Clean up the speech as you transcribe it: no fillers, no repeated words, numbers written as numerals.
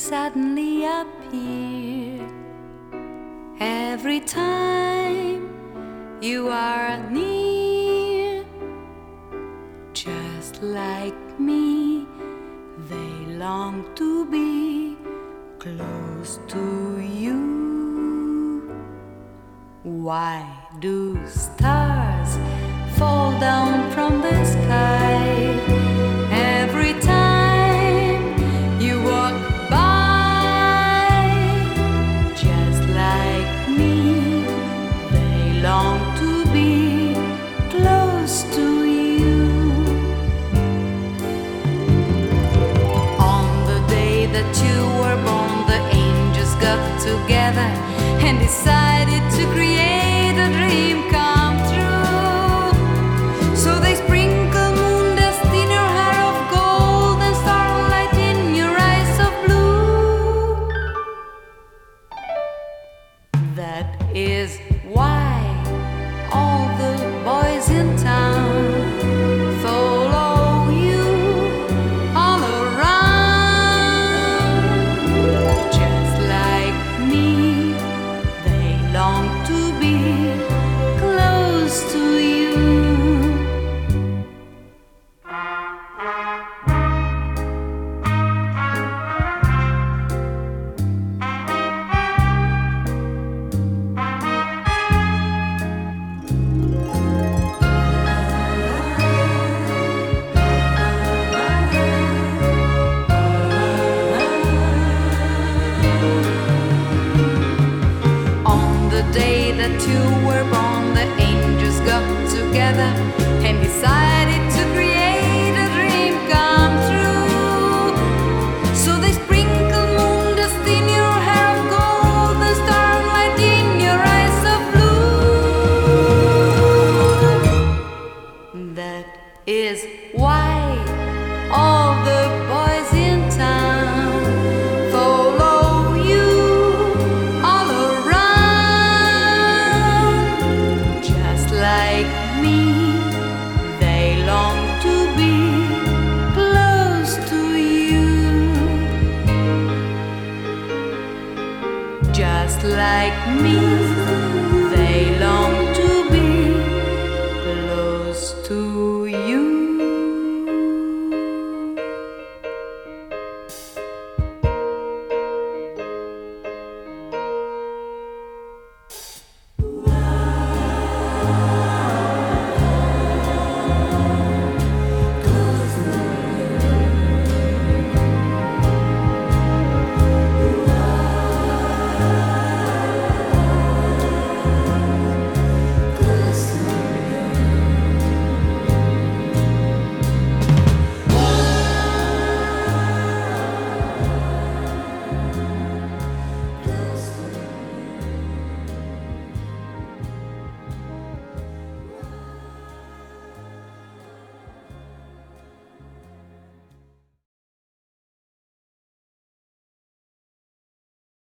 suddenly appear. Every time you are near, just like me, they long to be close to you. Why do stars fall down from the sky every time you walk by? Just like me, they long to be close to you. On the day that you were born, the angels got together and decided to create a dream come true. So they sprinkle moon dust in your hair of gold and starlight in your eyes of blue. That is why all the boys in town follow you all around. Just like me, they long to be close to you. The day that you were born, the angels got together and decided to create a dream come true. So they sprinkled moon dust in your hair of gold and starlight in your eyes of blue. That is why all the boys in town follow you all around. Like me, they long to be close to you. Just like me,